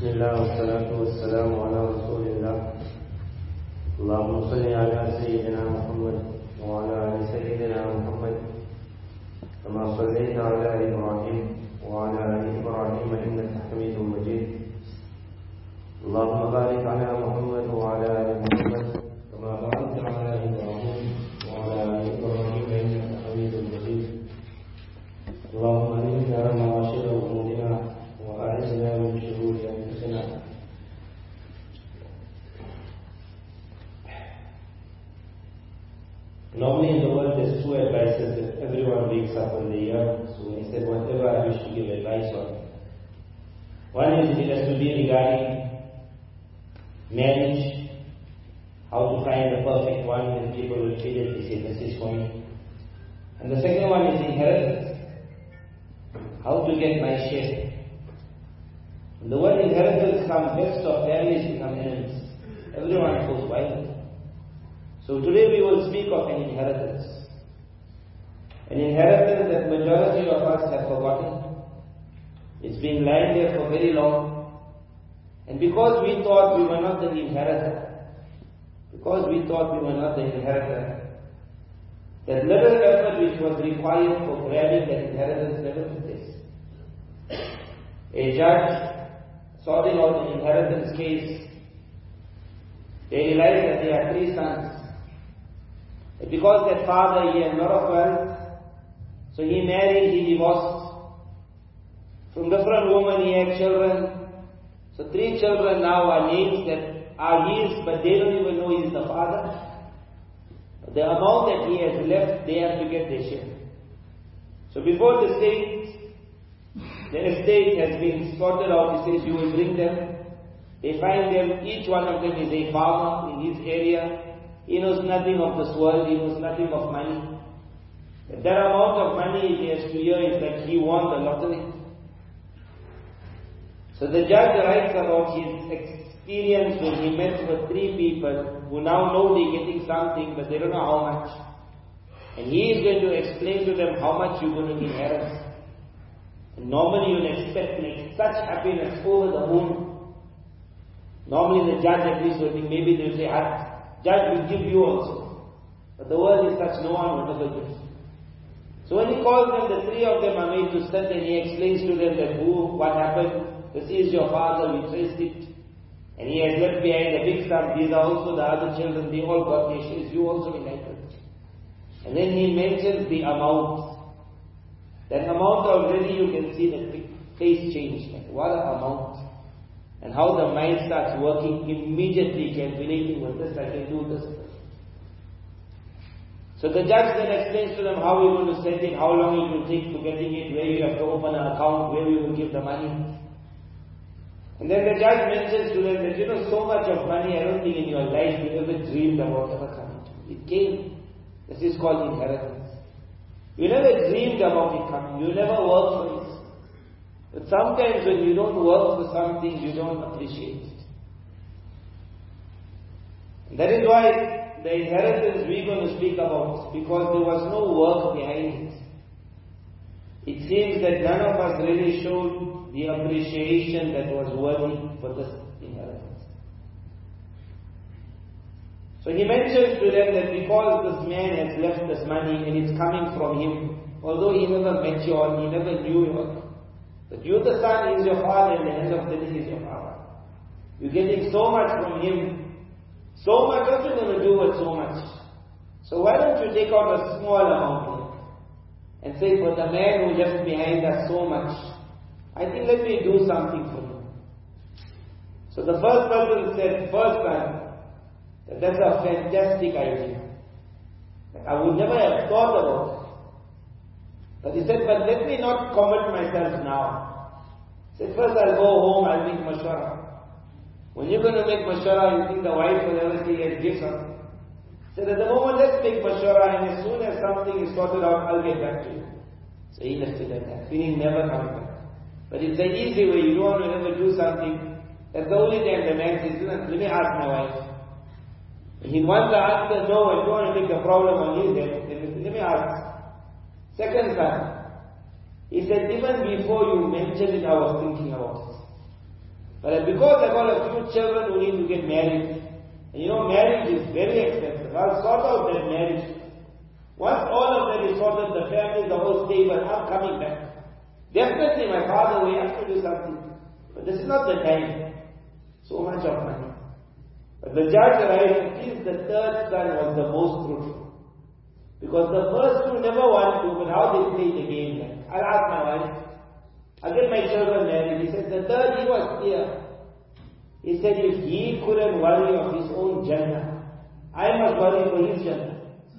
بسم الله والصلاة والسلام على رسول الله. اللهم صل على سيدنا محمد وعلى آل سيدنا محمد كما صليت على إبراهيم وعلى آل إبراهيم إنك حميد مجيد. اللهم بارك على محمد وعلى آل محمد كما باركت على إبراهيم وعلى آل إبراهيم إنك حميد مجيد. اللهم علمنا معاشر أمورنا وأعذنا من شرور أنفسنا. Normally in the world there's two advices that everyone wakes up in the year. So he said, whatever I wish to give advice on. One is it has to be regarding marriage, how to find the perfect one, and people will immediately say this is for me. And the second one is inheritance, how to get my share. The word inheritance comes, best of families become enemies. Everyone goes wild. So today we will speak of an inheritance. An inheritance that majority of us have forgotten. It's been lying there for very long. And because we thought we were not the inheritor, that little effort which was required for grabbing that inheritance never took place. A judge sorting out an inheritance case, they realized that they had 3 sons. And because that father, he had a lot of wealth, so he married, he divorced. From different women he had children. So 3 children now are names that are his, but they don't even know he's the father. The amount that he has left, they have to get their share. So before the estate has been sorted out, he says, you will bring them. They find them, each one of them is a farmer in his area. He knows nothing of this world, he knows nothing of money. That amount of money he has to hear is that he won the lottery. So the judge writes about his experience when he met with 3 people who now know they're getting something, but they don't know how much. And he is going to explain to them how much you're going to inherit. And normally you'll expect like such happiness over the moon. Normally the judge agrees with him, maybe they'll say, judge will give you also. But the world is such, no one will ever give. So when he calls them, the 3 of them are made to stand and he explains to them that what happened, this is your father, we traced it. And he has left behind a big son, these are also the other children, they all got their shares, you also inherited. And then he mentions the amount. That amount already you can see the face change. Like what an amount. And how the mind starts working immediately, calculating with this, I can do this. So the judge then explains to them how we're going to send it, how long it will take to getting it, where you have to open an account, where we will give the money. And then the judge mentions to them that, so much of money, I don't think in your life you ever dreamed about ever coming to you. It came. This is called inheritance. You never dreamed about it coming. You never worked for it. But sometimes when you don't work for something, you don't appreciate it. And that is why the inheritance we're going to speak about, because there was no work behind it. It seems that none of us really showed the appreciation that was worthy for this inheritance. So he mentions to them that because this man has left this money and it's coming from him, although he never met you or he never knew you, that you the son is your father and the end of the day is your father. You're getting so much from him. So much, what are you going to do with so much? So why don't you take out a small amount and say, for the man who left behind us so much, I think let me do something for him. So the first person said, first son, that's a fantastic idea. I would never have thought about it. But he said, but let me not commit myself now. He said, first I'll go home, I'll make mashwara. When you're going to make mashwara, you think the wife will ever say, yes, give something. He said, at the moment, let's make mashwara, and as soon as something is sorted out, I'll get back to you. So he left it like that, meaning never coming back. But it's an easy way, you don't want to ever do something. That's the only time the man says, let me ask my wife. He wants the answer, no, I don't want to make a problem on his head. Let me ask. Second son, he said, even before you mentioned it, I was thinking about it. But because I got a few children who need to get married, and you know marriage is very expensive, I'll sort out that marriage. Once all of that is sorted, the families are all stable, I'm coming back. Definitely my father, we have to do something. But this is not the time. So much of money. But the judge arrived, at least the third son was the most fruitful. Because the first two never want to, but how they play the game then. I'll ask my wife, I'll get my children married. He said, the third, he was clear. He said, if he couldn't worry of his own Jannah, I must worry for his Jannah.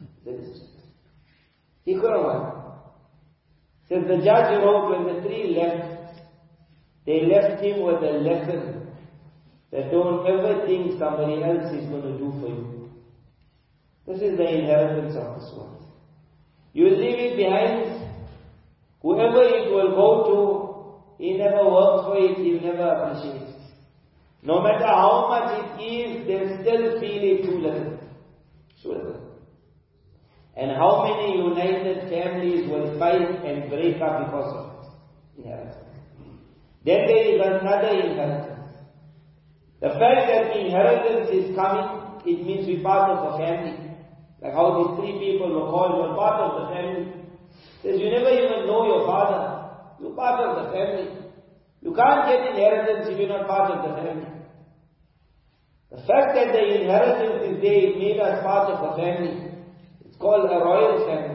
He couldn't worry. Says the judge wrote, when the three left, they left him with a lesson that don't ever think somebody else is going to do for you. This is the inheritance of this world. You leave it behind. Whoever it will go to, he never works for it, he'll never appreciate it. No matter how much it is, they'll still feel it too little. Too little. And how many united families will fight and break up because of it? Inheritance. Then there is another inheritance. The fact that inheritance is coming, it means we're part of a family. Like how these three people were called, you're part of the family. Says you never even know your father. You're part of the family. You can't get inheritance if you're not part of the family. The fact that the inheritance is there, it made us part of a family. It's called a royal family.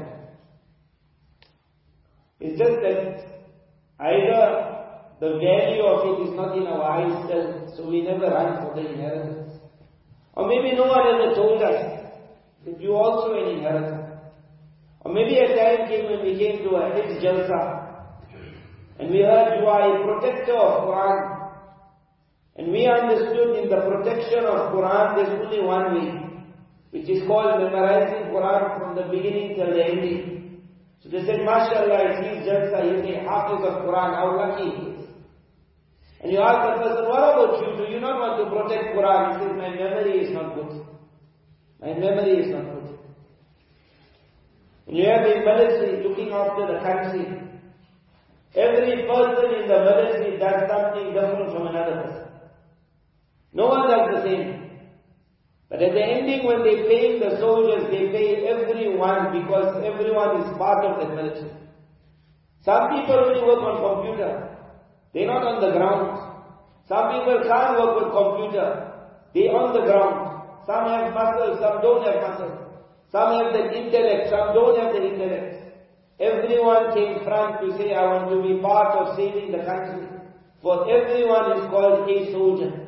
It's just that either the value of it is not in our eyes still, so we never run for the inheritance. Or maybe no one ever told us that you also an inheritor. Or maybe a time came when we came to a Hajj Jalsa, and we heard you are a protector of Quran. And we understood in the protection of Quran there's only one way, which is called memorizing Quran from the beginning till the ending. So they said, MashaAllah, it's his Jalsa, he's a Hafiz of Quran, how lucky he is. And you ask the person, what about you? Do you not want to protect Quran? He says, my memory is not good. My memory is not good. And you have a military looking after the country. Every person in the military does something different from another person. No one does the same. But at the ending, when they pay the soldiers, they pay everyone because everyone is part of the military. Some people only work on computer. They're not on the ground. Some people can't work with computer. They're on the ground. Some have muscle, some don't have muscle. Some have the intellect, some don't have the intellect. Everyone came front to say, I want to be part of saving the country. For everyone is called a soldier.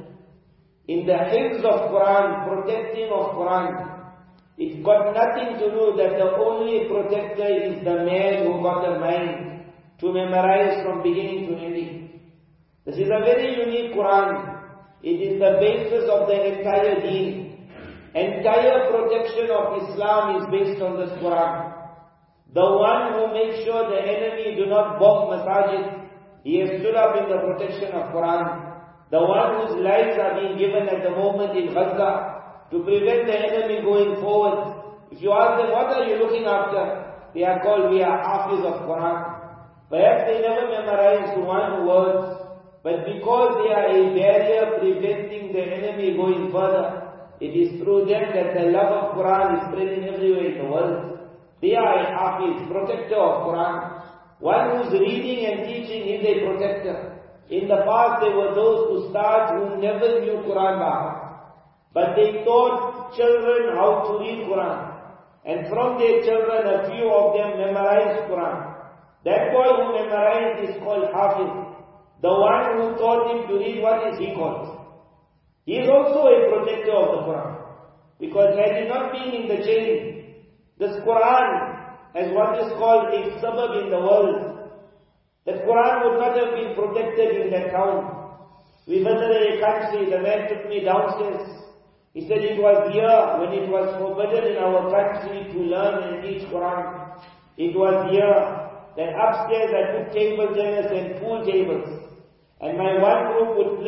In the hifz of Quran, protecting of Quran, it's got nothing to do that the only protector is the man who got the mind to memorize from beginning to ending. This is a very unique Quran. It is the basis of the entire deen. Entire protection of Islam is based on this Quran. The one who makes sure the enemy do not bomb masajid, he has stood up in the protection of Quran. The one whose lives are being given at the moment in Gaza to prevent the enemy going forward. If you ask them, what are you looking after? They are called, we are Hafiz of Quran. Perhaps they never memorized one word, but because they are a barrier preventing the enemy going further, it is through them that the love of Quran is spreading everywhere in the world. They are a Hafiz, protector of Quran. One who's reading and teaching is a protector. In the past there were those ustads who never knew Quran by heart. But they taught children how to read Quran. And from their children, a few of them memorized Quran. That boy who memorized is called Hafiz. The one who taught him to read, what is he called? He is also a protector of the Quran. Because had he not been in the chain, this Quran, as what is called a sabab in the world, that Quran would not have been protected in that town. We visited a country, the man took me downstairs. He said it was here when it was forbidden in our country to learn and teach Quran. It was here that upstairs I put table tennis and pool tables. And my one group would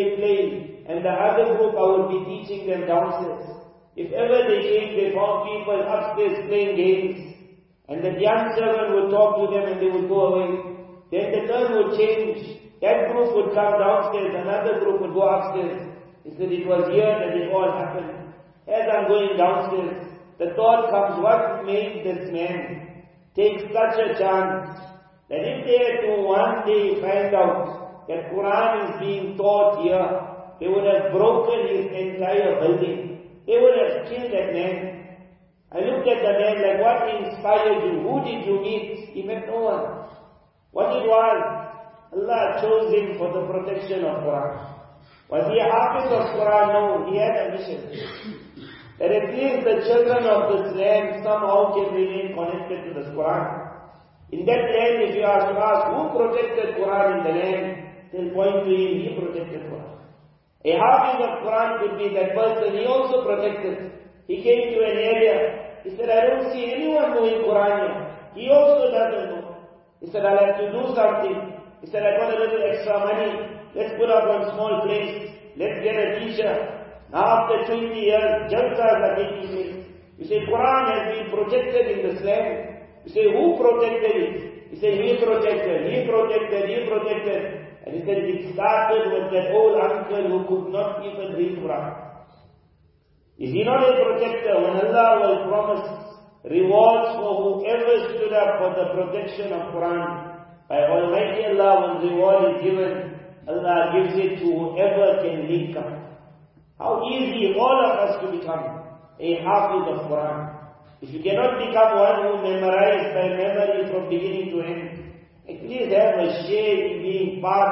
play, and the other group I would be teaching them downstairs. If ever they came, they found people upstairs playing games. And the young children would talk to them and they would go away. Then the turn would change. That group would come downstairs, another group would go upstairs. He said, it was here that it all happened. As I'm going downstairs, the thought comes, what made this man take such a chance that if they had to one day find out that Quran is being taught here, they would have broken his entire building. They would have killed that man. I looked at the man like, what inspired you? Who did you meet? He met no one. What it was, Allah chose him for the protection of Quran. Was he a hafiz of Quran? No, he had a mission. That at least the children of this land somehow can remain connected to this Quran. In that land, if you are to ask who protected Quran in the land, they'll point to him, he protected Quran. A hafiz of Quran could be that person, he also protected. He came to an area, he said, I don't see anyone knowing Quran here. He also doesn't know. He said, I'll have to do something. He said, I got a little extra money. Let's put up one small place. Let's get a teacher. Now after 20 years, jalsas are taking place. You say, Quran has been protected in this land. You say, who protected it? He said, he protected. And he said, it started with that old uncle who could not even read Quran. Is he not a protector? When Allah will promise rewards for whoever stood up for the protection of Quran, by Almighty Allah, when reward is given, Allah gives it to whoever can link up. How easy all of us to become a hafiz of Quran. If you cannot become one who memorized by memory from beginning to end, at least have a share in being part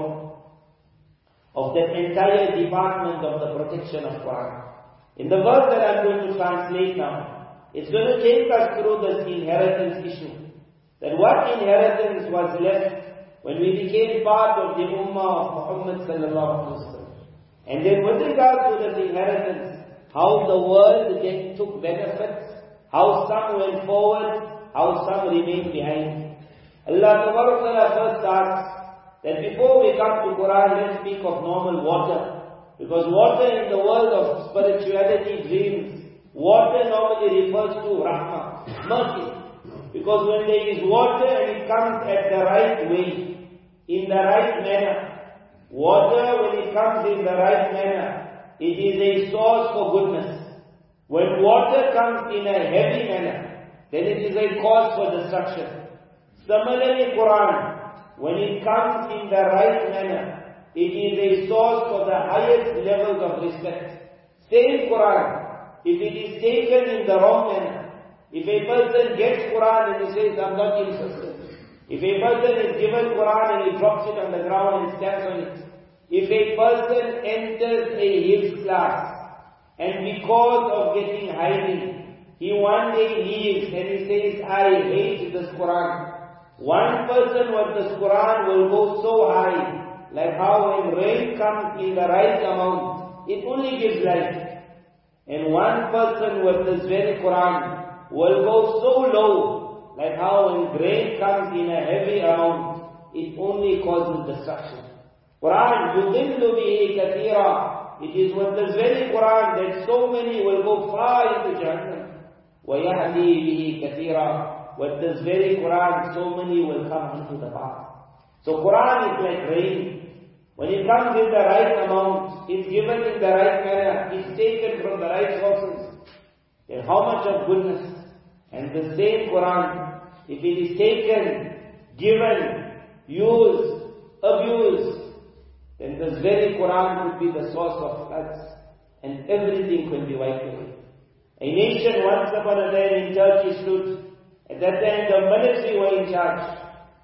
of that entire department of the protection of Quran. In the verse that I'm going to translate now, it's going to take us through this inheritance issue. That what inheritance was left when we became part of the Ummah of Muhammad sallallahu alaihi wasallam. And then with regard to this inheritance, how the world then took benefits, how some went forward, how some remained behind. Allah Ta'ala first asks that before we come to Quran, let's speak of normal water. Because water in the world of spirituality, dreams, water normally refers to rahmah, mercy. Because when there is water and it comes at the right way, in the right manner, water when it comes in the right manner, it is a source for goodness. When water comes in a heavy manner, then it is a cause for destruction. Similarly, Quran, when it comes in the right manner, it is a source for the highest levels of respect. Same Quran, if it is taken in the wrong manner, if a person gets Quran and he says, I'm not interested. If a person is given Quran and he drops it on the ground and stands on it. If a person enters a hifz class and because of getting hiding, he one day leaves and he says, I hate this Quran. One person with this Quran will go so high, like how when rain comes in the right amount, it only gives life. And one person with this very Quran will go so low, like how when grain comes in a heavy amount, it only causes destruction. Quran, يُضِلُّ بِهِ كَثِيرًا. It is with this very Quran that so many will go far into Jahannam. وَيَهْدِي بِهِ كَثِيرًا. With this very Quran, so many will come into the path. So Quran is like rain. When it comes in the right amount, it's given in the right manner, it's taken from the right sources. Then how much of goodness. And the same Quran, if it is taken, given, used, abused, then this very Quran could be the source of floods and everything could be wiped away. A nation once upon a time in Turkey stood. At that time the military were in charge.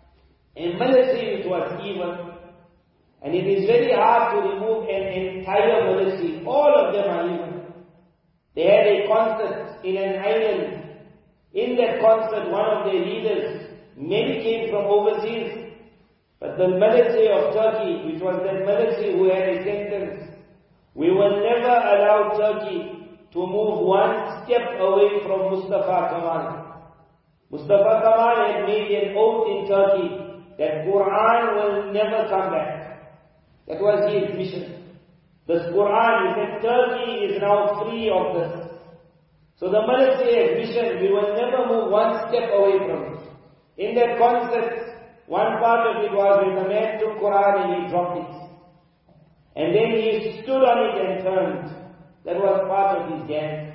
In military it was evil. And it is very hard to remove an entire military. All of them are evil. They had a concert in an island. In that concert, one of their leaders, many came from overseas. But the military of Turkey, which was that military who had a sentence, we will never allow Turkey to move one step away from Mustafa Kemal. Mustafa Kemal had made an oath in Turkey that Quran will never come back. That was his mission. This Quran, he said, Turkey is now free of this. So the military has mission, we will never move one step away from it. In that concept, One part of it was when the man took Quran and he dropped it. And then he stood on it and turned. That was part of his dance.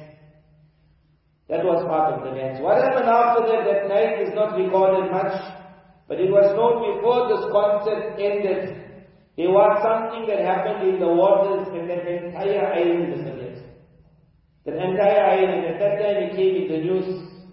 That was part of the dance. What happened after that, that night is not recorded much. But it was known before this concert ended, there was something that happened in the waters and that entire island disappeared. That entire island, at that time it came in the news.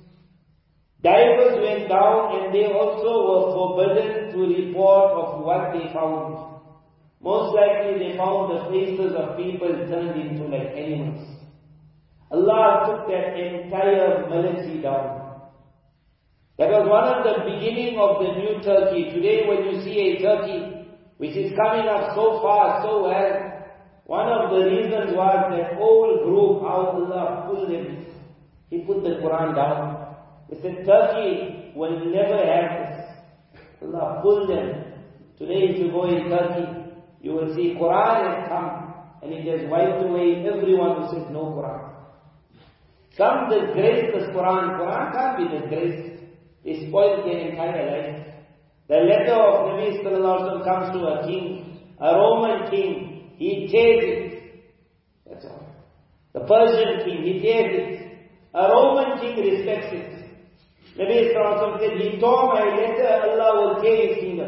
Divers went down and they also were forbidden to report of what they found. Most likely they found the faces of people turned into like animals. Allah took that entire military down. That was one of the beginning of the new Turkey. Today when you see a Turkey which is coming up so far, so well, one of the reasons was that old group, how Allah pulled them. He put the Quran down. He said, Turkey will never have this. Allah pulled them. Today if you go in Turkey, you will see Quran has come and it has wiped away everyone who says no Quran. Some disgrace this Quran. Quran can't be disgraced. They spoil their entire life. The letter of Nabi sallallahu alaihi wasallam comes to a king, a Roman king. He tears it. That's all. The Persian king, he tears it. A Roman king respects it. Nabi sallallahu alaihi wasallam said, he tore my letter, Allah will tear his kingdom.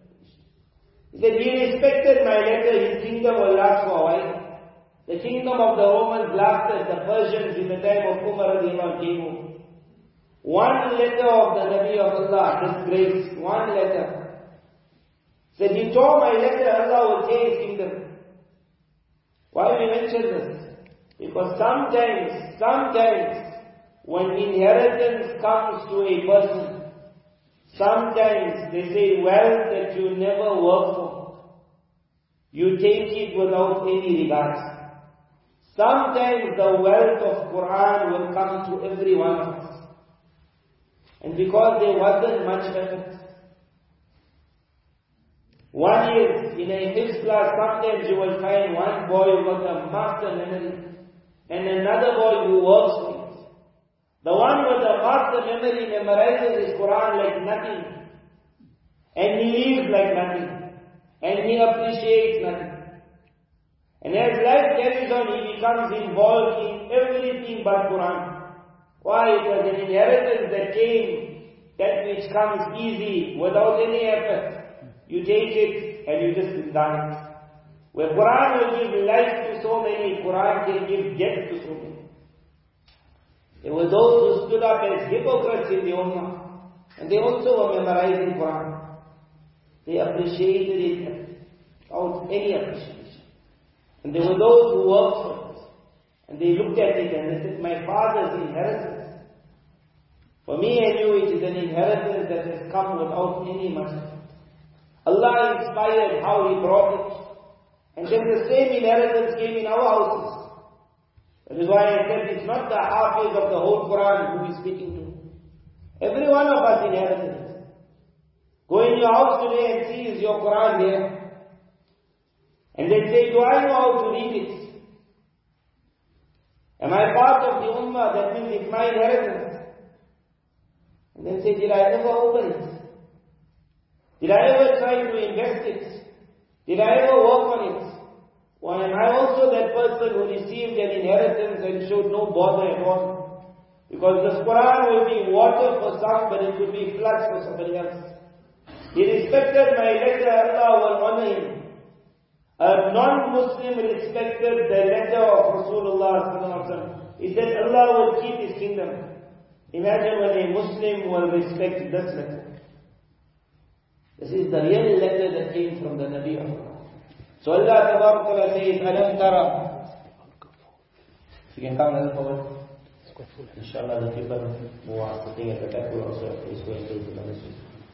He said, he respected my letter, his kingdom will last for a while. The kingdom of the Romans lasted, the Persians in the time of Umar radiallahu anhu. One letter of the Nabi of Allah, disgrace, one letter. Said, he tore my letter, Allah will tear his kingdom. Why we mention this? Because sometimes, when inheritance comes to a person, sometimes they say wealth that you never work for, you take it without any regard. Sometimes the wealth of Quran will come to every one of us. And because there wasn't much effort. One is, in a Hifz class, sometimes you will find one boy who got a master memory, and another boy who works for it. The one with the master memory memorizes his Quran like nothing, and he lives like nothing, and he appreciates nothing. And as life carries on, he becomes involved in everything but Quran. Why? It was an inheritance that came, that which comes easy, without any effort. You take it and you just done it. Where Quran will give life to so many, Quran can give death to so many. There were those who stood up as hypocrites in the Ummah, and they also were memorizing Quran. They appreciated it without any appreciation. And there were those who worked for it. And they looked at it and they said, my father's inheritance. For me and you, it is an inheritance that has come without any much effort. Allah inspired how He brought it. And then the same inheritance came in our houses. That is why I said it's not the hafiz of the whole Quran who is speaking to. Every one of us inherited it. Go in your house today and see, is your Quran there? And then say, do I know how to read it? Am I part of the Ummah? That means it's my inheritance. And then say, did I ever open it? Did I ever try to invest it? Did I ever work on it? Or am I also that person who received an inheritance and showed no bother at all? Because this Quran will be water for some, but it could be floods for somebody else. He respected my letter, Allah will honor him. A non-Muslim respected the letter of Rasulullah. He said, Allah will keep His kingdom. Imagine when a Muslim will respect this letter. This is the real letter that came from the Nabi of Allah. So Allah Ta'ala says, Alam Tara. You can come a little forward. Inshallah, the people who are sitting at the back will also is going to the message.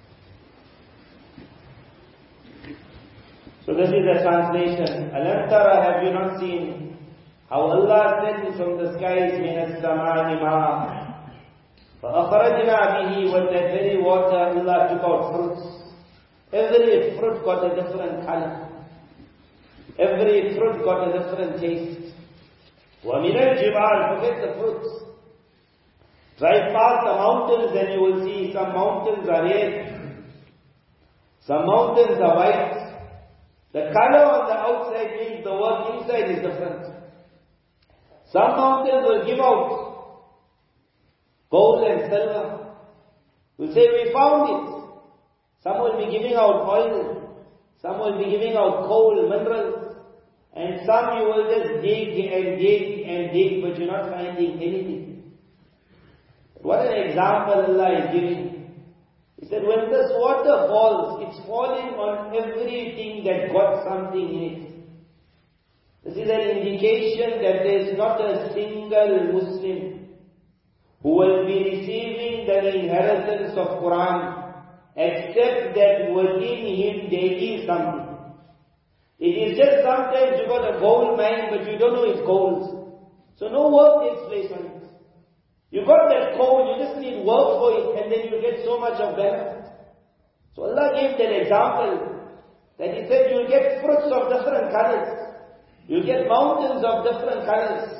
So this is the translation. Alam Tara, have you not seen how Allah sent from the skies min as-samani ma'a? فَأَخْرَجْنَا بِهِ, with that very water Allah took out fruits. Every fruit got a different color. Every fruit got a different taste. وَمِنَ الْجِبَالِ, forget the fruits. Drive past the mountains and you will see some mountains are red. Some mountains are white. The color on the outside means the work inside is different. Some mountains will give out gold and silver. Will say, we found it. Some will be giving out oil. Some will be giving out coal, minerals. And some you will just dig and dig and dig, but you're not finding anything. What an example Allah is giving. He said, when this water falls, it's falling on everything that got something in it. This is an indication that there is not a single Muslim who will be receiving the inheritance of Quran, except that within him there is something. It is just sometimes you got a gold mine, but you don't know it's gold. So no work takes place on it. You got that coal, you just need work for it, and then you get so much of benefit. So Allah gave that example, that He said you'll get fruits of different colors. You'll get mountains of different colors.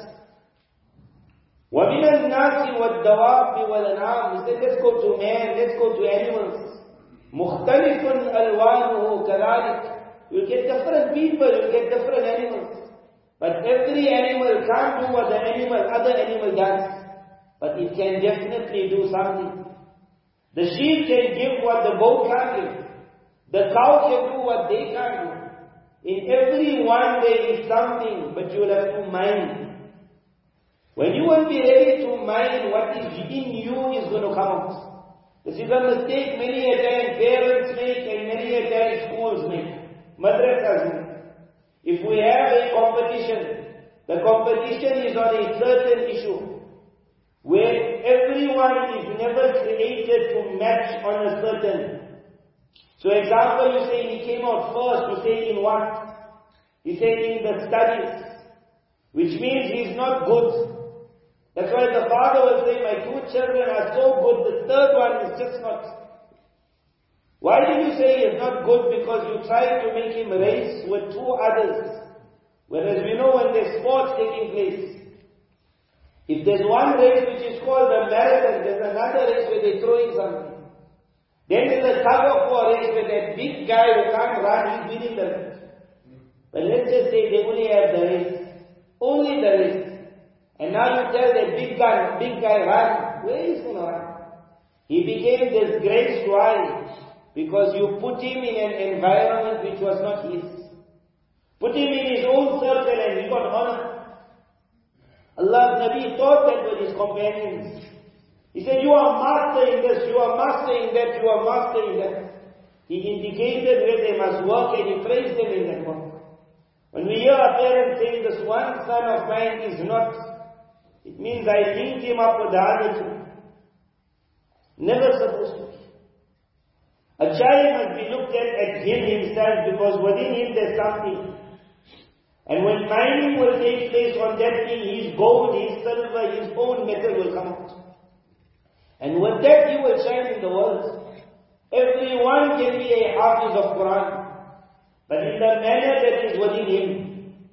وَمِنَ النَّاسِ وَالدَّوَابِ وَالْأَنْعَامِ He said, let's go to man, let's go to animals. مُخْتَلِفٌ أَلْوَانُهُ كَذَلِكَ You'll get different people, you'll get different animals. But every animal can't do what the other animal does. But it can definitely do something. The sheep can give what the goat can't give. The cow can do what they can't do. In every one there is something, but you will have to mind. When you will be ready to mind what is in you is going to come out. This is a mistake many a time parents make and many a time schools make. Madrasas make. If we have a competition, the competition is on a certain issue, where everyone is never created to match on a certain. So example, you say he came out first, you say in what? You say in the studies, which means he's not good. That's why the father will say, my two children are so good, the third one is just not. Why did you say he is not good? Because you tried to make him race with two others. Whereas we know when there's sports taking place, if there's one race which is called the marathon, there's another race where they're throwing something. Then there's a tug-of-war race where that big guy who can't run, he's winning the race. But let's just say they only have the race. Only the race. And now you tell that big guy run. Where is he going to run? He became disgraced. Why? Because you put him in an environment which was not his. Put him in his own circle and he got honor. Allah's Nabi taught that with his companions. He said, you are master in this, you are master in that, you are master in that. He indicated where they must work and he praised them in that work. When we hear a parent saying, this one son of mine is not, it means I linked him up with the other two. Never supposed to be. A child must be looked at him himself, because within him there's something. And when mining will take place on that thing, his gold, his silver, his own metal will come out. And with that he will shine in the world. Everyone can be a hafiz of Quran, but in the manner that is within him.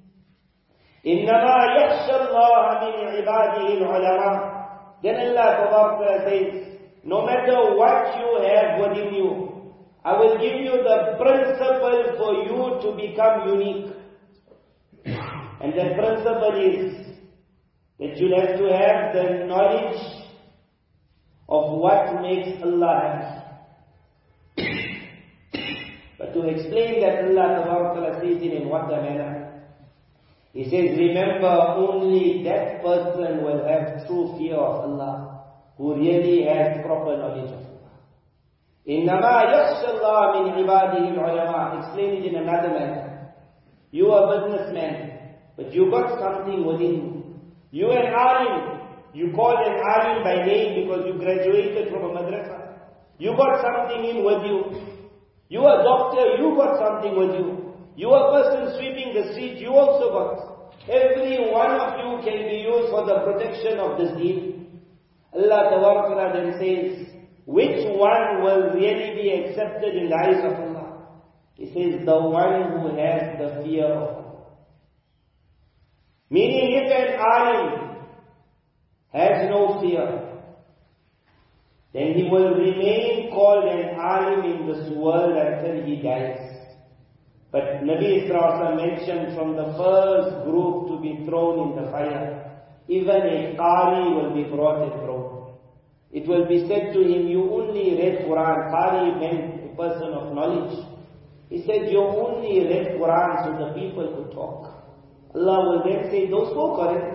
إِنَّمَا يَخْشَى اللَّهَ مِنْ عِبَادِهِ الْعُلَمَاءِ Then Allah says, no matter what you have within you, I will give you the principle for you to become unique. And that principle is that you'll have to have the knowledge of what makes Allah happy. But to explain that, Allah says it in what manner? He says, remember, only that person will have true fear of Allah, who really has proper knowledge of Allah. إِنَّمَا يَخْشَى اللَّهَ مِنْ عِبَادِهِ الْعُلَمَاءِ Explain it in another manner. You are a businessman, but you got something within you. You an alim, you call an alim by name because you graduated from a madrasa. You got something in with you. You a doctor, you got something with you. You a person sweeping the street, you also got. Every one of you can be used for the protection of this deen. Allah Ta'ala then says, which one will really be accepted in the eyes of Allah? He says, the one who has the fear of Allah. Meaning, if an alim has no fear, then he will remain called an alim in this world until he dies. But Nabi Sallallahu mentioned from the first group to be thrown in the fire, even a Qari will be brought and thrown. It will be said to him, you only read Quran. Qari meant a person of knowledge. He said, you only read Quran so the people could talk. Allah will then say, those spoke already.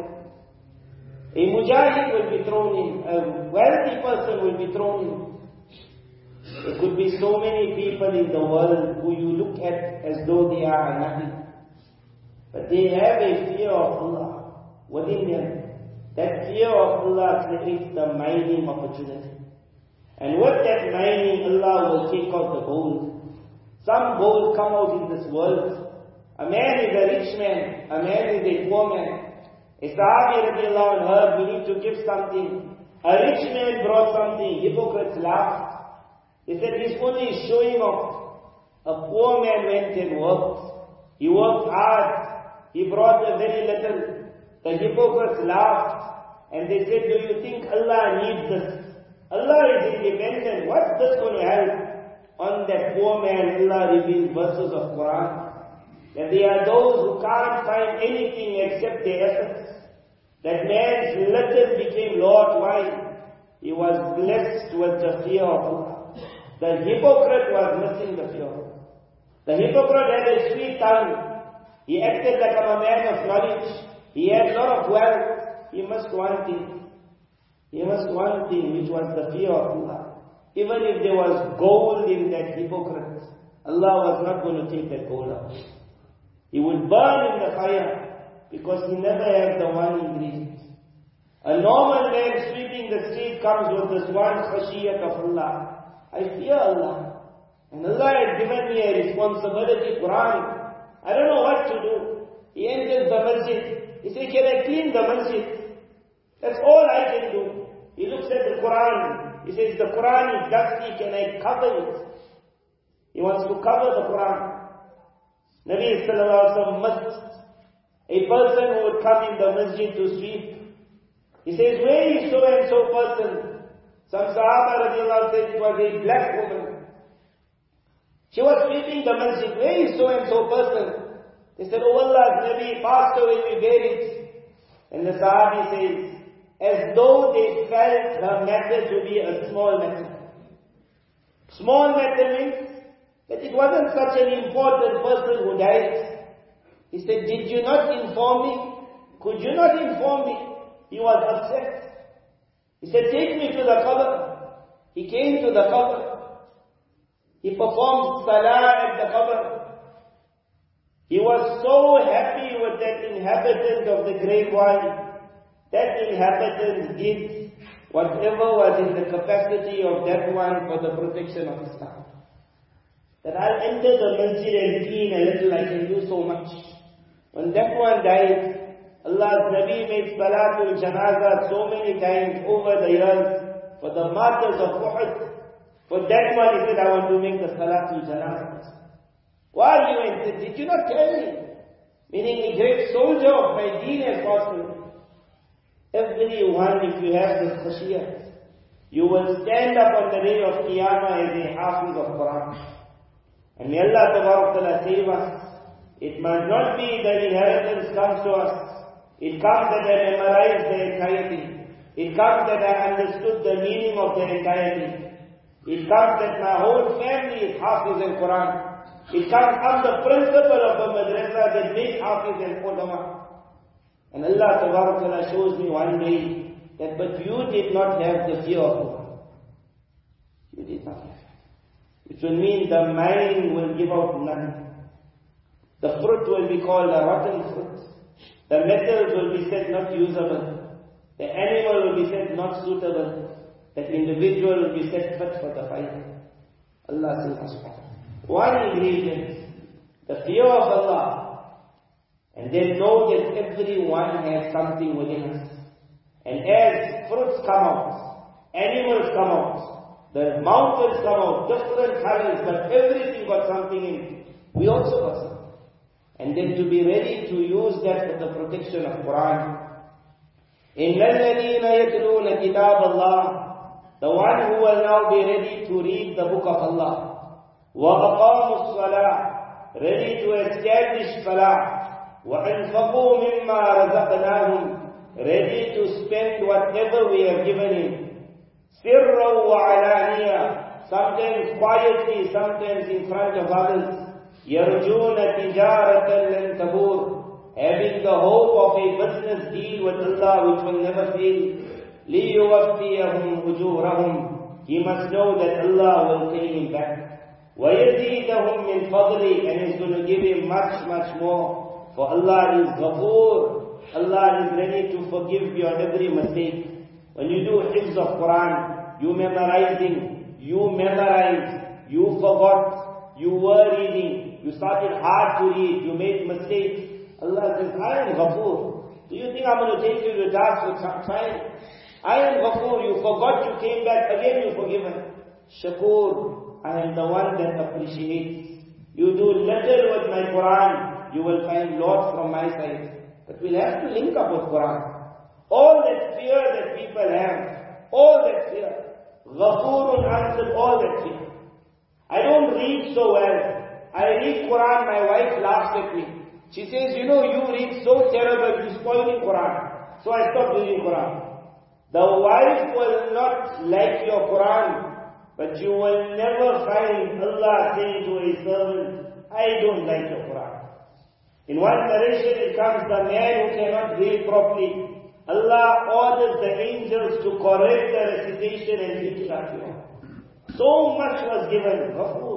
A mujahid will be thrown in, a wealthy person will be thrown in. There could be so many people in the world who you look at as though they are nothing. But they have a fear of Allah within them. That fear of Allah creates the mining opportunity. And with that mining, Allah will take out the gold. Some gold come out in this world. A man is a rich man, a man is a poor man. A Sahabi radiallahu anhu heard, we need to give something. A rich man brought something, hypocrites laughed. He said, he's only showing off. A poor man went and worked. He worked hard. He brought a very little. The hypocrites laughed. And they said, do you think Allah needs this? Allah is independent. What's this going to help? On that poor man, Allah reveals verses of Quran. That there are those who can't find anything except their efforts. That man's little became Lord. Why? He was blessed with the fear of Allah. The hypocrite was missing the fear. The hypocrite had a sweet tongue. He acted like a man of knowledge. He had a lot of wealth. He must one thing. He must one thing, which was the fear of Allah. Even if there was gold in that hypocrite, Allah was not going to take that gold out. He would burn in the fire because he never had the one ingredient. A normal man sweeping the street comes with this one khashiyat of Allah. I fear Allah. And Allah had given me a responsibility, Quran. I don't know what to do. He enters the masjid. He says, can I clean the masjid? That's all I can do. He looks at the Quran. He says, the Quran is dusty. Can I cover it? He wants to cover the Quran. Nabi Sallallahu Alaihi Wasallam must. A person who would come in the masjid to sweep. He says, where is so and so person? Some Sahaba radiallahu said it was a black woman. She was sweeping the masjid. Where is so and so person? They said, oh Allah's Nabi passed away, we buried. And the Sahabi says, as though they felt the matter to be a small matter. Small matter means that it wasn't such an important person who died. He said, did you not inform me? Could you not inform me? He was upset. He said, take me to the qabr. He came to the qabr. He performed salah at the qabr. He was so happy with that inhabitant of the grave one. That inhabitant did whatever was in the capacity of that one for the protection of Islam. That I'll enter the masjid and clean a little, I can do so much. When that one died, Allah's Nabi made Salatul Janazah so many times over the years for the martyrs of Uhud. For that one, he said, I want to make the Salatul Janazah. Why you went? Did you not tell me? Meaning a great soldier of my deen as possible. Everyone, if you have this khashiyat, you will stand up on the day of Qiyamah as a hafiz of Quran. And may Allah Ta'ala save us. It must not be that inheritance comes to us. It comes that I memorized the entirety. It comes that I understood the meaning of the entirety. It comes that my whole family is hafiz in Quran. It comes from the principle of the madrasa that makes hafiz and ulama. And Allah Ta'ala shows me one day that, but you did not have the fear of Allah. You did not have it. Which will mean the mind will give out none. The fruit will be called a rotten fruit. The metals will be said not usable. The animal will be said not suitable. That individual will be said fit for the fight. Allah says, one ingredient, the fear of Allah. And then know that everyone has something within us. And as fruits come out, animals come out, the mountains come out, different colors, but everything got something in it. We also got something. And then to be ready to use that for the protection of Quran. إِنَّ الَّذِينَ يَتْلُونَ كِتَابَ اللَّهِ. The the one who will now be ready to read the book of Allah. وَأَقَامُوا الصَّلَاةِ, ready to establish salah. وَأَنْفَقُوا مِمَّا رَزَقْنَاهُمْ, ready to spend whatever we have given him. سِرًّا وَعَلَانِيًا, sometimes quietly, sometimes in front of others. يَرْجُونَ تِجَارَةً لَن تَبُورَ, having the hope of a business deal with Allah which will never fail. لِيُوَفِّيَهُمْ أُجُورَهُمْ, he must know that Allah will pay him back. وَيَزِيدَهُمْ مِنْ فَضْلِهِ, and he's going to give him much, much more. For Allah is Ghafoor, Allah is ready to forgive your every mistake. When you do hifz of Quran, you memorizing, you memorized, you forgot, you were reading, you started hard to read, you made mistakes. Allah says, I am Ghafoor. Do you think I'm going to take you to task with some time? I am Ghafoor. You forgot, you came back, again you forgiven. Shakur, I am the one that appreciates. You do little with my Quran, you will find lot from my side. But we'll have to link up with Quran. All that fear that people have, all that fear, Ghafoorun answered all that fear. I don't read so well. I read Quran, my wife laughs at me. She says, you know, you read so terrible, you're spoiling Quran. So I stopped reading Quran. The wife will not like your Quran, but you will never find Allah saying to a servant, I don't like your Quran. In one narration it comes, the man who cannot read properly, Allah orders the angels to correct the recitation and teach it up. So much was given.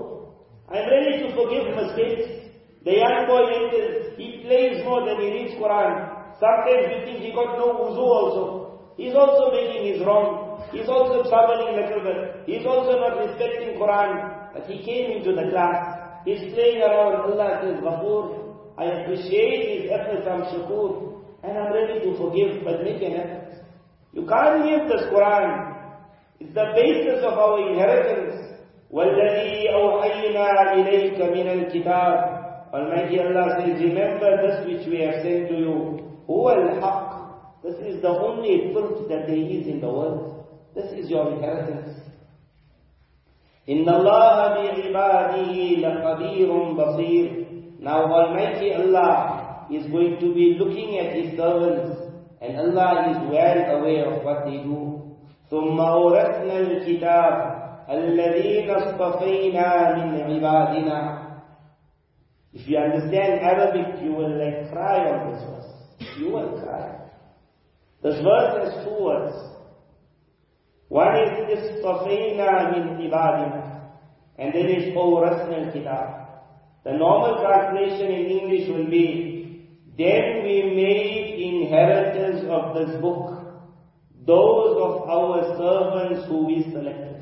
I'm ready to forgive mistakes. The young boy enters, he plays more than he reads Quran. Sometimes we think he got no wuzu also. He's also making his wrong. He's also troubling a little bit. He's also not respecting Quran. But he came into the class. He's playing around. Allah says, Ghafoor, I appreciate his efforts, I'm Shakur. And I'm ready to forgive, but make an effort. You can't leave this Quran. It's the basis of our inheritance. وَالَّذِي أَوْحَيْنَا إِلَيْكَ مِنَ الْكِتَابِ, Almighty Allah says, remember this which we have sent to you. هُوَ الْحَقِّ, this is the only truth that there is in the world. This is your inheritance. إِنَّ اللَّهَ بِعِبَادِهِ لَخَبِيرٌ بَصِيرٌ. Now Almighty Allah is going to be looking at His servants, and Allah is well aware of what they do. ثُمَّ أَوْرَثْنَا الْكِتَابَ الَّذِينَ اصْطَفَيْنَا مِنْ عِبَادِنَا. If you understand Arabic, you will cry on this verse. You will cry. This verse has two words. One is اصْطَفَيْنَا مِنْ عِبَادِنَا, and then is أَوْرَثْنَا الْكِتَابَ. The normal translation in English will be, then we made inheritors of this book those of our servants who we selected.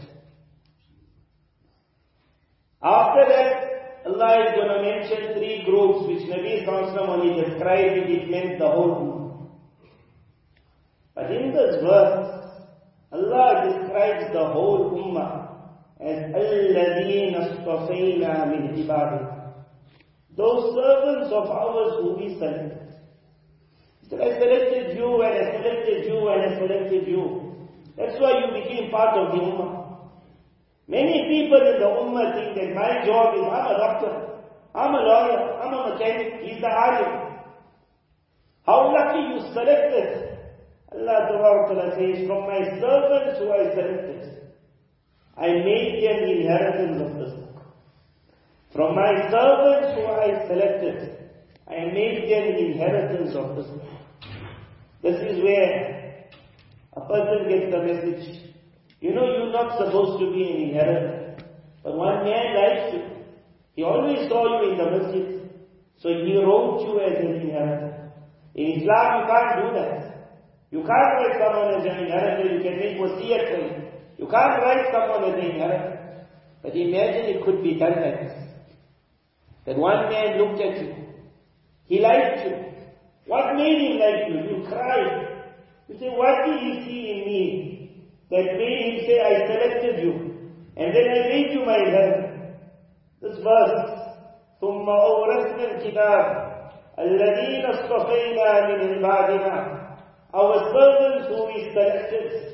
After that, Allah is going to mention three groups which Nabi Sallallahu Alaihi Wasallam, when he described it meant the whole ummah. But in this verse, Allah describes the whole ummah as الَّذِينَ اصْطَفَيْنَا مِنْ عِبَادِنَا, those servants of ours who we selected. He said, I selected you and I selected you and I selected you. That's why you became part of the ummah. Many people in the ummah think that my job is, I'm a doctor, I'm a lawyer, I'm a mechanic, he's the alim. How lucky you selected. Allah says, from my servants who I selected, I made them inheritance of this book. From my servants who I selected, I made them inheritance of this book. This is where a person gets the message. You know, you're not supposed to be an inheritor. But one man likes you. He always saw you in the masjid. So he wrote you as an inheritor. In Islam, you can't do that. You can't write someone as an inheritor. You can make wasiyat for him. You can't write someone as an inheritor. But imagine it could be done like this. That one man looked at you. He liked you. What made him like you? You cried. You say, what did he see in me that made him say, I selected you, and then I made you my inheritor? This verse, ثُمَّ أَوْرَثْنَا الْكِتَابَ الَّذِينَ اصْطَفَيْنَا مِنْ عِبَادِنَا, our servants who we selected,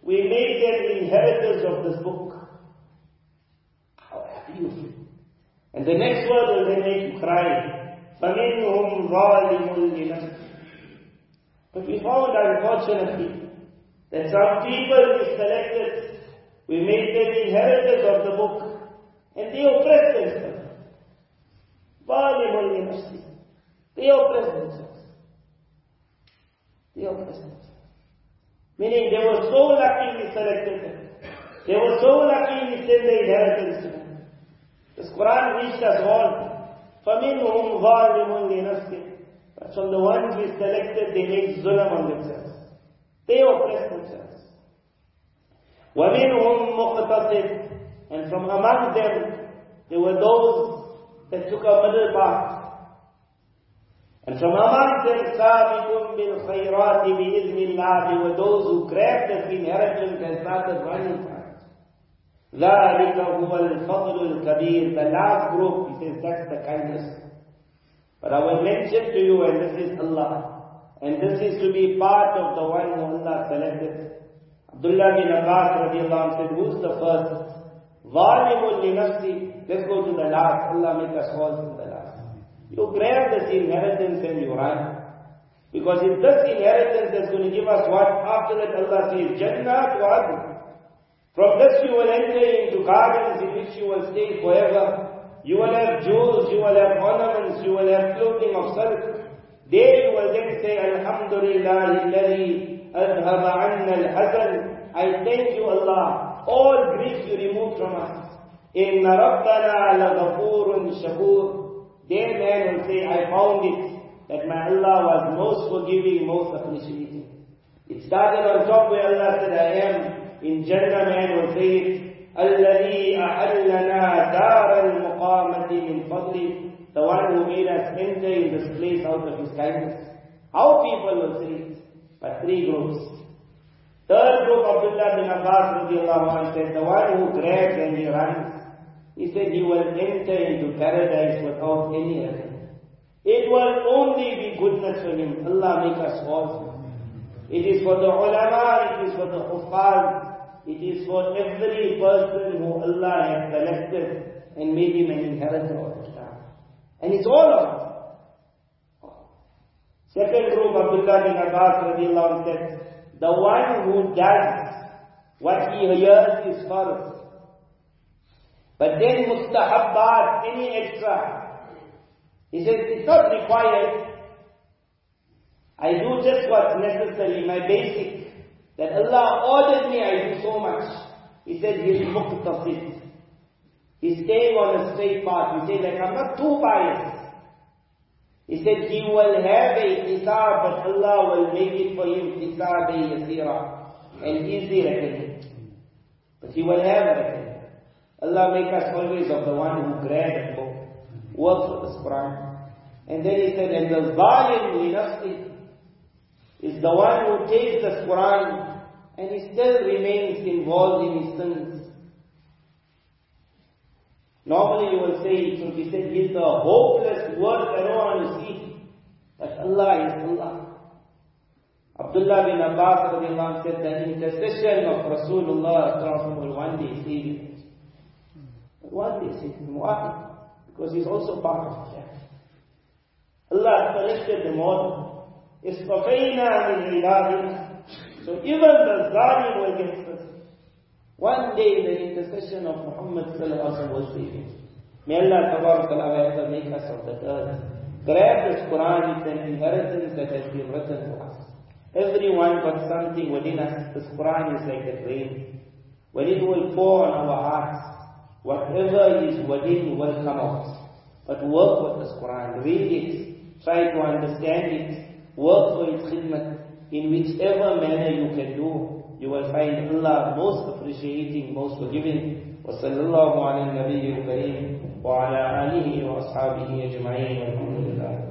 We made them inheritors of this book. How happy you feel. And the next word will then make you cry. فَمِنْهُمْ ظَالِمٌ لِنَفْسِهِ. But we found, unfortunately, that some people we selected, we made them inheritors of the book, and they oppressed themselves. ظَالِمٌ لِنَفْسِهِ. They oppressed themselves. They oppressed themselves. Meaning they were so lucky we selected them. They were so lucky we sent the inheritance to them. This Quran reached us all. فَمِنْهُمْ ظَالِمٌ لِنَفْسِهِ. But from the ones we selected, they made zulm on themselves. They oppressed themselves. وَمِنْهُمْ مُقْتَصِدٌ. And from among them, there were those that took a middle path. And from among them, سَابِقٌ بِالْخَيْرَاتِ بِإِذْنِ اللَّهِ. There were those who grabbed the inheritance and started running for it. ذَلِكَ هُوَ الْفَضْلُ الْكَبِيرُ. The last group, he says, that's the kindness. But I will mention to you, and this is Allah. And this is to be part of the one who Allah selected. Abdullah bin Abbas radiallahu anhu said, who's the first? ظَالِمٌ لِنَفْسِهِ. Let's go to the last. Allah make us all from the last. You grab this inheritance and you run. Because it's this inheritance that's going to give us what? After that Allah says, Jannat wa adn. From this you will enter into gardens in which you will stay forever. You will have jewels, you will have ornaments, you will have clothing of silk. There you will then say, Alhamdulillah, alladhi adhaba anna al-hazan. I thank you, Allah. All grief you remove from us. Inna rabbana la-ghafurun shakur. Then man will say, I found it, that my Allah was most forgiving, most appreciating. It started on top where Allah said, I am. In Jannah man will say it, الَّذِي أَحَلَّنَا دَارَ الْمُقَامَةِ مِنْ فَضْلِ. The one who made us enter in this place out of His kindness. How people will say it? But three groups. Third group, Abdullah bin Abbas radiallahu anhu said, the one who grabs and he runs. He said he will enter into paradise without any reckoning. It will only be goodness for him. Allah make us all. It is for the ulama, it is for the huffaz, it is for every person who Allah has selected and made him an inheritor of Islam. And it's all of us. Second group, Abdullah bin Abbas radiallahu anhu said, the one who does what he hears is first. But then mustahabbat, any extra. He says, it's not required. I do just what's necessary, my basic. That Allah ordered me, I do so much. He said, he's muqtasid. He's staying on a straight path. He said, like, I'm not too biased. He said, he will have a hisab, but Allah will make it for him hisab-e-yasira. An easy reckoning. But he will have a reckoning. Allah make us always of the one who grab and go. Work for this Quran. And then he said, and the zalim li nafsi is the one who takes this Quran and he still remains involved in his sins. Normally you will say, it will be said, he's the hopeless work I don't want to see. But Allah is Allah. Abdullah bin Abbas said the intercession of Rasulullah will one day save him. One day save him. Why? Because he's also part of that. Allah selected them all. إِسْتَفَيْنَا مِنْ عِبَادِنَا. So even the zalim will get this. One day the intercession of Muhammad will save him. May Allah Ta'ala make us of the earth. Grab this Quran, it's an inheritance that has been written to us. Everyone got something within us. This Quran is like a rain. When it will pour on our hearts, whatever is within will come out. But work with this Quran, read it, try to understand it, work for its khidmat. In whichever manner you can do, you will find Allah most appreciating, most forgiving. وصلى الله على النبي الكريم وعلى آله وأصحابه أجمعين والحمد لله.